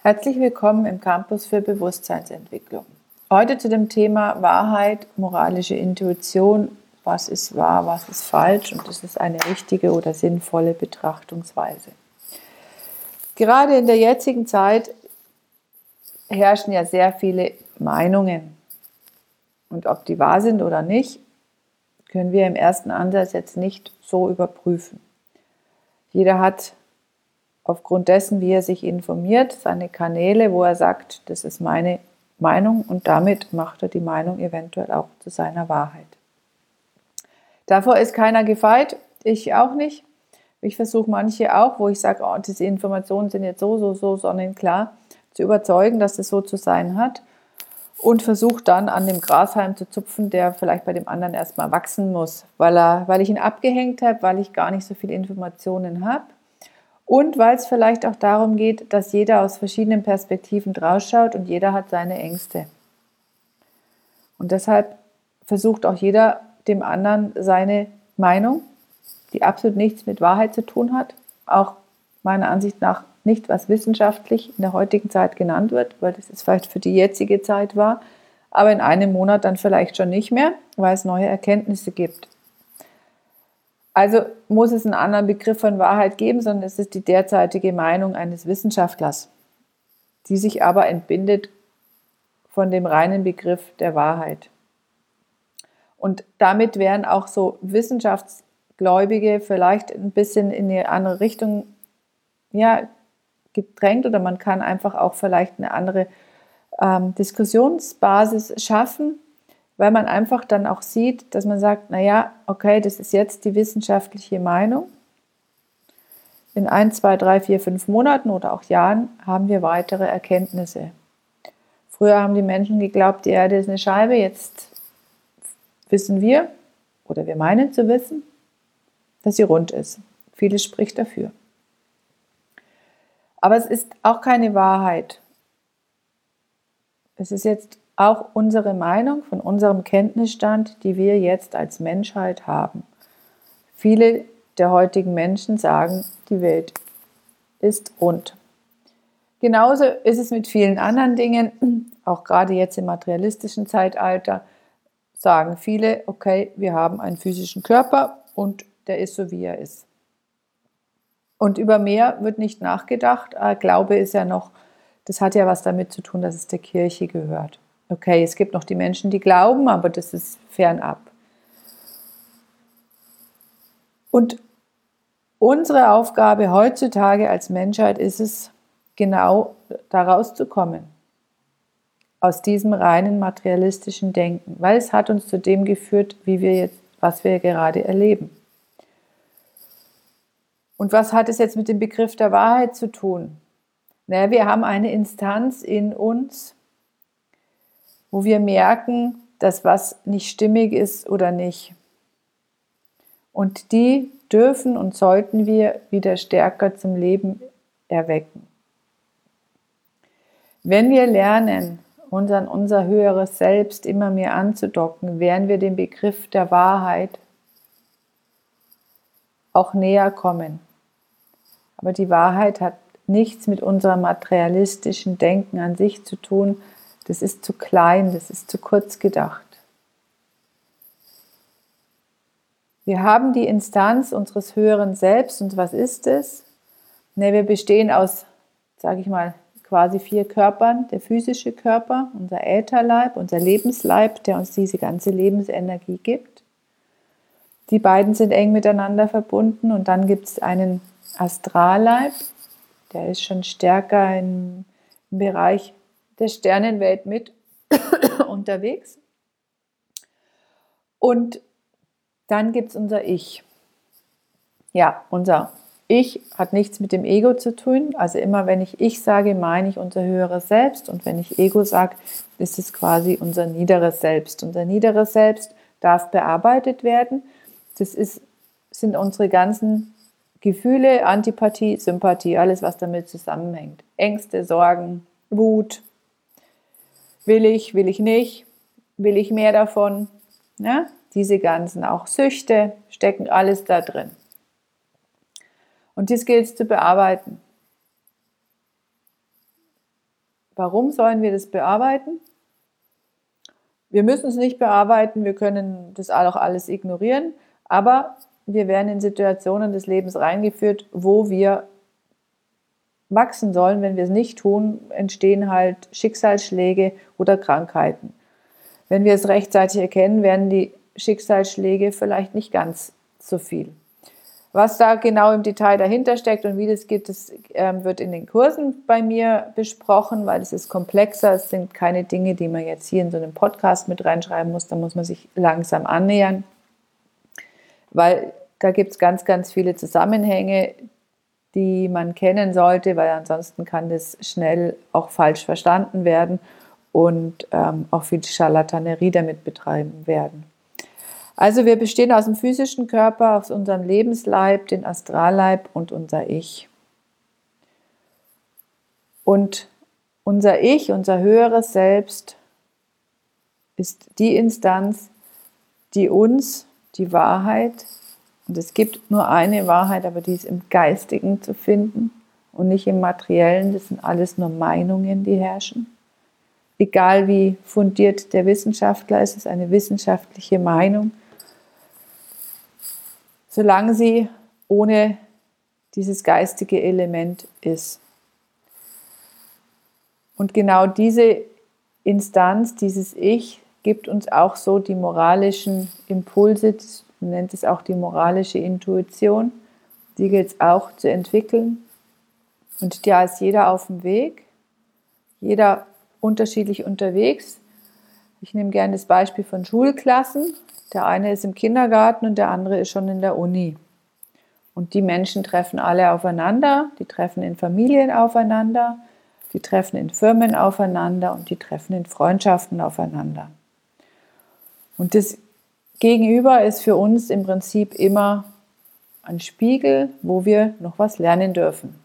Herzlich willkommen im Campus für Bewusstseinsentwicklung. Heute zu dem Thema Wahrheit, moralische Intuition, was ist wahr, was ist falsch und ist es eine richtige oder sinnvolle Betrachtungsweise. Gerade in der jetzigen Zeit herrschen ja sehr viele Meinungen. Und ob die wahr sind oder nicht, können wir im ersten Ansatz jetzt nicht so überprüfen. Jeder hat aufgrund dessen, wie er sich informiert, seine Kanäle, wo er sagt, das ist meine Meinung und damit macht er die Meinung eventuell auch zu seiner Wahrheit. Davor ist keiner gefeit, ich auch nicht. Ich versuche manche auch, wo ich sage, oh, diese Informationen sind jetzt so sonnenklar, zu überzeugen, dass es so zu sein hat und versuche dann an dem Grashalm zu zupfen, der vielleicht bei dem anderen erstmal wachsen muss, weil ich ihn abgehängt habe, weil ich gar nicht so viele Informationen habe. Und weil es vielleicht auch darum geht, dass jeder aus verschiedenen Perspektiven draufschaut und jeder hat seine Ängste. Und deshalb versucht auch jeder dem anderen seine Meinung, die absolut nichts mit Wahrheit zu tun hat, auch meiner Ansicht nach nicht, was wissenschaftlich in der heutigen Zeit genannt wird, weil das ist vielleicht für die jetzige Zeit wahr, aber in einem Monat dann vielleicht schon nicht mehr, weil es neue Erkenntnisse gibt. Also muss es einen anderen Begriff von Wahrheit geben, sondern es ist die derzeitige Meinung eines Wissenschaftlers, die sich aber entbindet von dem reinen Begriff der Wahrheit. Und damit wären auch so Wissenschaftsgläubige vielleicht ein bisschen in eine andere Richtung gedrängt oder man kann einfach auch vielleicht eine andere Diskussionsbasis schaffen, weil man einfach dann auch sieht, dass man sagt, naja, okay, das ist jetzt die wissenschaftliche Meinung. In 1, 2, 3, 4, 5 Monaten oder auch Jahren haben wir weitere Erkenntnisse. Früher haben die Menschen geglaubt, die Erde ist eine Scheibe, jetzt wissen wir, oder wir meinen zu wissen, dass sie rund ist. Vieles spricht dafür. Aber es ist auch keine Wahrheit. Es ist jetzt auch unsere Meinung von unserem Kenntnisstand, die wir jetzt als Menschheit haben. Viele der heutigen Menschen sagen, die Welt ist rund. Genauso ist es mit vielen anderen Dingen, auch gerade jetzt im materialistischen Zeitalter, sagen viele, okay, wir haben einen physischen Körper und der ist so, wie er ist. Und über mehr wird nicht nachgedacht. Glaube ist ja noch, das hat ja was damit zu tun, dass es der Kirche gehört. Okay, es gibt noch die Menschen, die glauben, aber das ist fernab. Und unsere Aufgabe heutzutage als Menschheit ist es, genau da rauszukommen. Aus diesem reinen materialistischen Denken. Weil es hat uns zu dem geführt, was wir gerade erleben. Und was hat es jetzt mit dem Begriff der Wahrheit zu tun? Naja, wir haben eine Instanz in uns, wo wir merken, dass was nicht stimmig ist oder nicht. Und die dürfen und sollten wir wieder stärker zum Leben erwecken. Wenn wir lernen, uns an unser höheres Selbst immer mehr anzudocken, werden wir dem Begriff der Wahrheit auch näher kommen. Aber die Wahrheit hat nichts mit unserem materialistischen Denken an sich zu tun. Das ist zu klein, das ist zu kurz gedacht. Wir haben die Instanz unseres höheren Selbst und was ist es? Wir bestehen aus, sage ich mal, quasi 4 Körpern. Der physische Körper, unser Ätherleib, unser Lebensleib, der uns diese ganze Lebensenergie gibt. Die beiden sind eng miteinander verbunden und dann gibt es einen Astralleib, der ist schon stärker im Bereich der Sternenwelt mit unterwegs. Und dann gibt es unser Ich. Ja, unser Ich hat nichts mit dem Ego zu tun. Also immer wenn ich sage, meine ich unser höheres Selbst. Und wenn ich Ego sage, ist es quasi unser niederes Selbst. Unser niederes Selbst darf bearbeitet werden. Das sind unsere ganzen Gefühle, Antipathie, Sympathie, alles was damit zusammenhängt. Ängste, Sorgen, Wut. Will ich nicht? Will ich mehr davon? Ja? Diese ganzen auch Süchte stecken alles da drin. Und dies gilt es zu bearbeiten. Warum sollen wir das bearbeiten? Wir müssen es nicht bearbeiten, wir können das auch alles ignorieren, aber wir werden in Situationen des Lebens reingeführt, wo wir wachsen sollen. Wenn wir es nicht tun, entstehen halt Schicksalsschläge oder Krankheiten. Wenn wir es rechtzeitig erkennen, werden die Schicksalsschläge vielleicht nicht ganz so viel. Was da genau im Detail dahinter steckt und wie das geht, das wird in den Kursen bei mir besprochen, weil es ist komplexer. Es sind keine Dinge, die man jetzt hier in so einem Podcast mit reinschreiben muss. Da muss man sich langsam annähern, weil da gibt es ganz, ganz viele Zusammenhänge, die man kennen sollte, weil ansonsten kann das schnell auch falsch verstanden werden und auch viel Scharlatanerie damit betreiben werden. Also wir bestehen aus dem physischen Körper, aus unserem Lebensleib, den Astralleib und unser Ich. Und unser Ich, unser höheres Selbst, ist die Instanz, die uns die Wahrheit, und es gibt nur eine Wahrheit, aber die ist im Geistigen zu finden und nicht im Materiellen, das sind alles nur Meinungen, die herrschen. Egal wie fundiert der Wissenschaftler ist, es ist eine wissenschaftliche Meinung, solange sie ohne dieses geistige Element ist. Und genau diese Instanz, dieses Ich, gibt uns auch so die moralischen Impulse, man nennt es auch die moralische Intuition, die gilt es auch zu entwickeln. Und da ist jeder auf dem Weg, jeder unterschiedlich unterwegs. Ich nehme gerne das Beispiel von Schulklassen. Der eine ist im Kindergarten und der andere ist schon in der Uni. Und die Menschen treffen alle aufeinander, die treffen in Familien aufeinander, die treffen in Firmen aufeinander und die treffen in Freundschaften aufeinander. Und das Gegenüber ist für uns im Prinzip immer ein Spiegel, wo wir noch was lernen dürfen.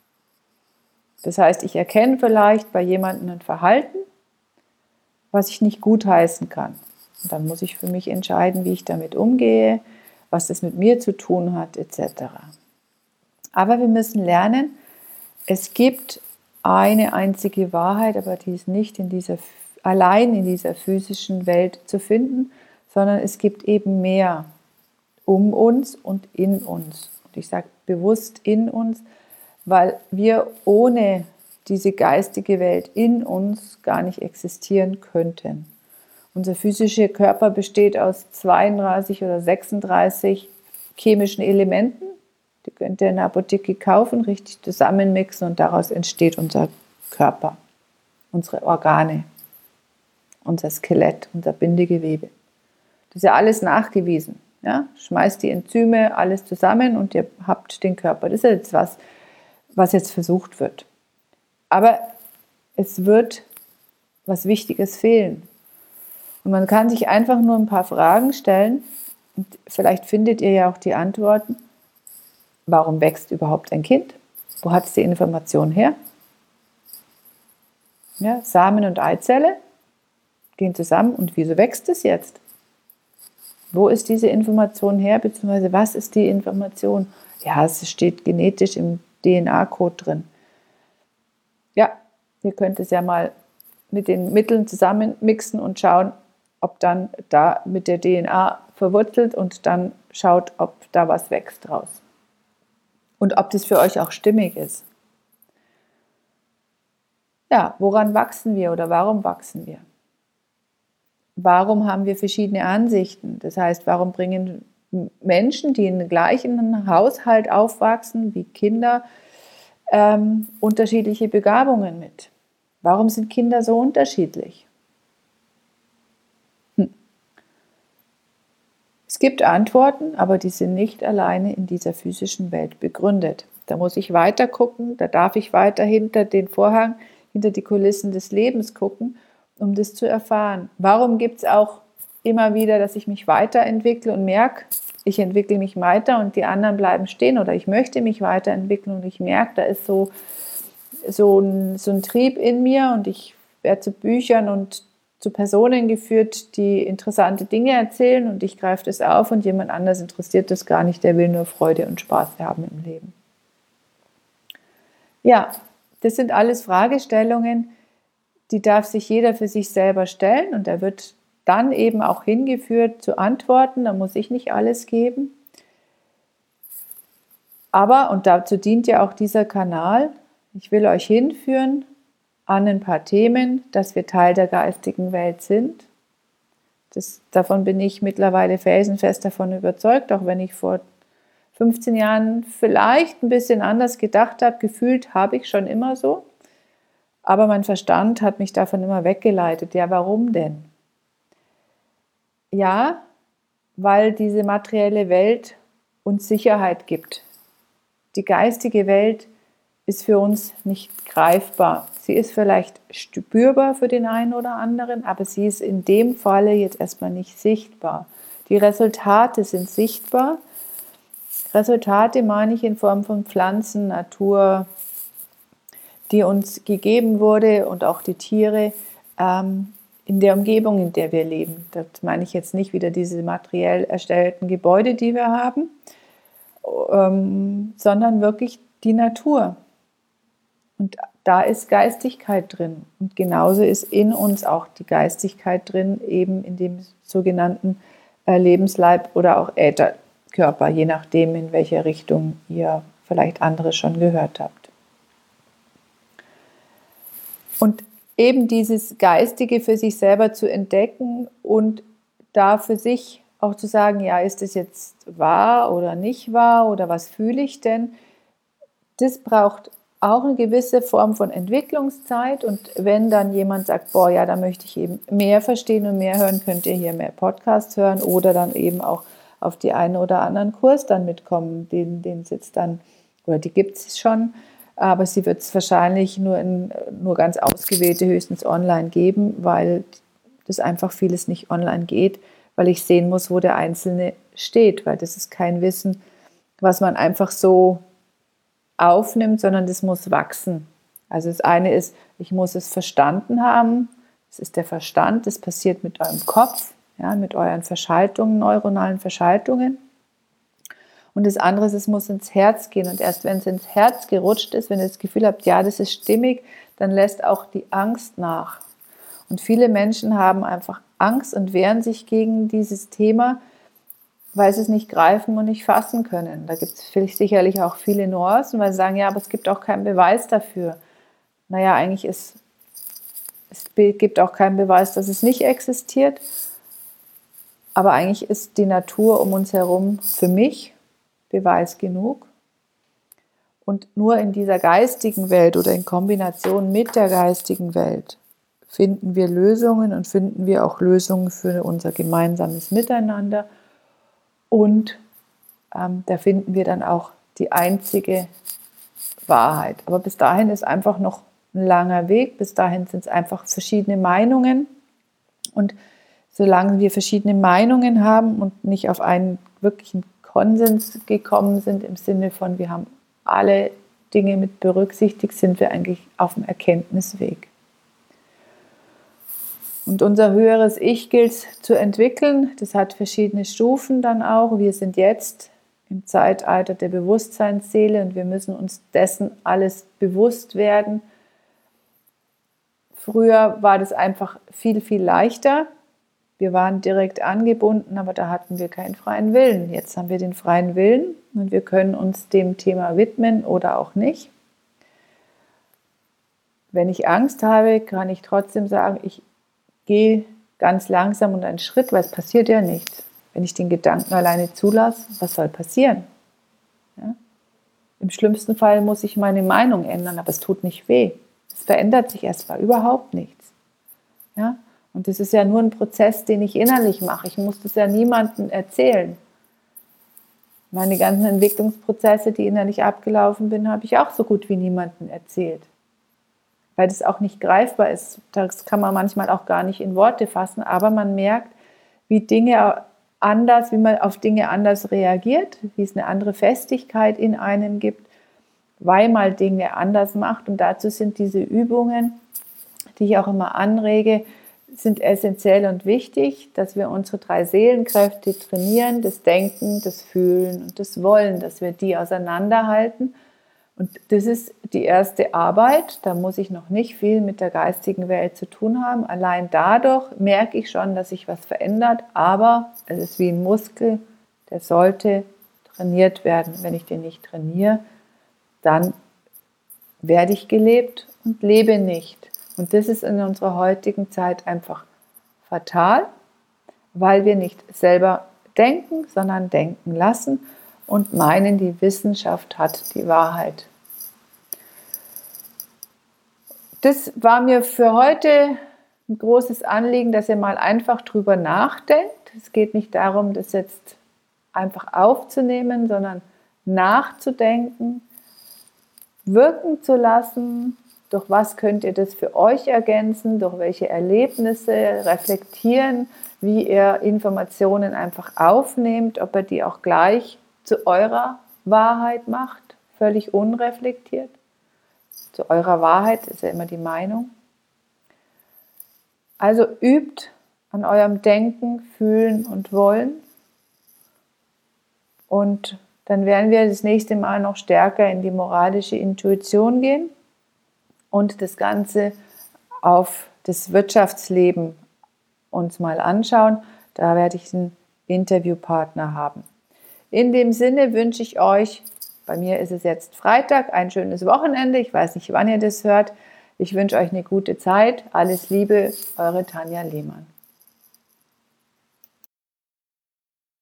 Das heißt, ich erkenne vielleicht bei jemandem ein Verhalten, was ich nicht gutheißen kann. Und dann muss ich für mich entscheiden, wie ich damit umgehe, was das mit mir zu tun hat, etc. Aber wir müssen lernen, es gibt eine einzige Wahrheit, aber die ist nicht allein in dieser physischen Welt zu finden, sondern es gibt eben mehr um uns und in uns. Und ich sage bewusst in uns, weil wir ohne diese geistige Welt in uns gar nicht existieren könnten. Unser physischer Körper besteht aus 32 oder 36 chemischen Elementen. Die könnt ihr in der Apotheke kaufen, richtig zusammenmixen und daraus entsteht unser Körper, unsere Organe, unser Skelett, unser Bindegewebe. Das ist ja alles nachgewiesen. Ja? Schmeißt die Enzyme, alles zusammen und ihr habt den Körper. Das ist jetzt was jetzt versucht wird. Aber es wird was Wichtiges fehlen. Und man kann sich einfach nur ein paar Fragen stellen und vielleicht findet ihr ja auch die Antworten. Warum wächst überhaupt ein Kind? Wo hat es die Information her? Ja, Samen und Eizelle gehen zusammen und wieso wächst es jetzt? Wo ist diese Information her, beziehungsweise was ist die Information? Ja, es steht genetisch im DNA-Code drin. Ja, ihr könnt es ja mal mit den Mitteln zusammenmixen und schauen, ob dann da mit der DNA verwurzelt und dann schaut, ob da was wächst draus. Und ob das für euch auch stimmig ist. Ja, woran wachsen wir oder warum wachsen wir? Warum haben wir verschiedene Ansichten? Das heißt, warum bringen Menschen, die in dem gleichen Haushalt aufwachsen wie Kinder, unterschiedliche Begabungen mit? Warum sind Kinder so unterschiedlich? Es gibt Antworten, aber die sind nicht alleine in dieser physischen Welt begründet. Da muss ich weiter gucken, da darf ich weiter hinter den Vorhang, hinter die Kulissen des Lebens gucken, um das zu erfahren. Warum gibt es auch immer wieder, dass ich mich weiterentwickle und merke, ich entwickle mich weiter und die anderen bleiben stehen oder ich möchte mich weiterentwickeln und ich merke, da ist so ein Trieb in mir und ich werde zu Büchern und zu Personen geführt, die interessante Dinge erzählen und ich greife das auf und jemand anders interessiert das gar nicht, der will nur Freude und Spaß haben im Leben. Ja, das sind alles Fragestellungen, die darf sich jeder für sich selber stellen und er wird dann eben auch hingeführt zu Antworten, da muss ich nicht alles geben. Aber, und dazu dient ja auch dieser Kanal, ich will euch hinführen an ein paar Themen, dass wir Teil der geistigen Welt sind. Davon bin ich mittlerweile felsenfest davon überzeugt, auch wenn ich vor 15 Jahren vielleicht ein bisschen anders gedacht habe, gefühlt habe ich schon immer so. Aber mein Verstand hat mich davon immer weggeleitet. Ja, warum denn? Ja, weil diese materielle Welt uns Sicherheit gibt. Die geistige Welt ist für uns nicht greifbar. Sie ist vielleicht spürbar für den einen oder anderen, aber sie ist in dem Falle jetzt erstmal nicht sichtbar. Die Resultate sind sichtbar. Resultate meine ich in Form von Pflanzen, Natur, die uns gegeben wurde und auch die Tiere in der Umgebung, in der wir leben. Das meine ich jetzt nicht wieder diese materiell erstellten Gebäude, die wir haben, sondern wirklich die Natur. Und da ist Geistigkeit drin. Und genauso ist in uns auch die Geistigkeit drin, eben in dem sogenannten Lebensleib oder auch Ätherkörper, je nachdem, in welcher Richtung ihr vielleicht anderes schon gehört habt. Und eben dieses Geistige für sich selber zu entdecken und da für sich auch zu sagen, ja, ist es jetzt wahr oder nicht wahr oder was fühle ich denn? Das braucht auch eine gewisse Form von Entwicklungszeit und wenn dann jemand sagt, boah, ja, da möchte ich eben mehr verstehen und mehr hören, könnt ihr hier mehr Podcasts hören oder dann eben auch auf die einen oder anderen Kurs dann mitkommen, den es jetzt dann, oder die gibt es schon, aber sie wird es wahrscheinlich nur ganz ausgewählte höchstens online geben, weil das einfach vieles nicht online geht, weil ich sehen muss, wo der Einzelne steht, weil das ist kein Wissen, was man einfach so aufnimmt, sondern das muss wachsen. Also das eine ist, ich muss es verstanden haben, das ist der Verstand, das passiert mit eurem Kopf, ja, mit euren Verschaltungen, neuronalen Verschaltungen. Und das andere ist, es muss ins Herz gehen. Und erst wenn es ins Herz gerutscht ist, wenn ihr das Gefühl habt, ja, das ist stimmig, dann lässt auch die Angst nach. Und viele Menschen haben einfach Angst und wehren sich gegen dieses Thema, weil sie es nicht greifen und nicht fassen können. Da gibt es sicherlich auch viele Nuancen, weil sie sagen, ja, aber es gibt auch keinen Beweis dafür. Naja, eigentlich es gibt auch keinen Beweis, dass es nicht existiert. Aber eigentlich ist die Natur um uns herum für mich Beweis genug. Und nur in dieser geistigen Welt oder in Kombination mit der geistigen Welt finden wir Lösungen und finden wir auch Lösungen für unser gemeinsames Miteinander. Und da finden wir dann auch die einzige Wahrheit. Aber bis dahin ist einfach noch ein langer Weg. Bis dahin sind es einfach verschiedene Meinungen. Und solange wir verschiedene Meinungen haben und nicht auf einen wirklichen Konsens gekommen sind, im Sinne von, wir haben alle Dinge mit berücksichtigt, sind wir eigentlich auf dem Erkenntnisweg. Und unser höheres Ich gilt es zu entwickeln. Das hat verschiedene Stufen dann auch. Wir sind jetzt im Zeitalter der Bewusstseinsseele und wir müssen uns dessen alles bewusst werden. Früher war das einfach viel, viel leichter. Wir waren direkt angebunden, aber da hatten wir keinen freien Willen. Jetzt haben wir den freien Willen und wir können uns dem Thema widmen oder auch nicht. Wenn ich Angst habe, kann ich trotzdem sagen, ich gehe ganz langsam und einen Schritt, weil es passiert ja nichts. Wenn ich den Gedanken alleine zulasse, was soll passieren? Ja? Im schlimmsten Fall muss ich meine Meinung ändern, aber es tut nicht weh. Es verändert sich erstmal überhaupt nichts. Ja? Und das ist ja nur ein Prozess, den ich innerlich mache. Ich muss das ja niemandem erzählen. Meine ganzen Entwicklungsprozesse, die innerlich abgelaufen sind, habe ich auch so gut wie niemandem erzählt. Weil das auch nicht greifbar ist. Das kann man manchmal auch gar nicht in Worte fassen, aber man merkt, wie man auf Dinge anders reagiert, wie es eine andere Festigkeit in einem gibt, weil man Dinge anders macht. Und dazu sind diese Übungen, die ich auch immer anrege, sind essentiell und wichtig, dass wir unsere 3 Seelenkräfte trainieren, das Denken, das Fühlen und das Wollen, dass wir die auseinanderhalten, Und das ist die erste Arbeit, da muss ich noch nicht viel mit der geistigen Welt zu tun haben. Allein dadurch merke ich schon, dass sich was verändert, aber es ist wie ein Muskel, der sollte trainiert werden. Wenn ich den nicht trainiere, dann werde ich gelebt und lebe nicht. Und das ist in unserer heutigen Zeit einfach fatal, weil wir nicht selber denken, sondern denken lassen und meinen, die Wissenschaft hat die Wahrheit. Das war mir für heute ein großes Anliegen, dass ihr mal einfach drüber nachdenkt. Es geht nicht darum, das jetzt einfach aufzunehmen, sondern nachzudenken, wirken zu lassen. Durch was könnt ihr das für euch ergänzen? Durch welche Erlebnisse reflektieren, wie ihr Informationen einfach aufnehmt, ob ihr die auch gleich zu eurer Wahrheit macht, völlig unreflektiert. Zu eurer Wahrheit ist ja immer die Meinung. Also übt an eurem Denken, Fühlen und Wollen. Und dann werden wir das nächste Mal noch stärker in die moralische Intuition gehen und das Ganze auf das Wirtschaftsleben uns mal anschauen. Da werde ich einen Interviewpartner haben. In dem Sinne wünsche ich euch, bei mir ist es jetzt Freitag, ein schönes Wochenende. Ich weiß nicht, wann ihr das hört. Ich wünsche euch eine gute Zeit. Alles Liebe, eure Tanja Lehmann.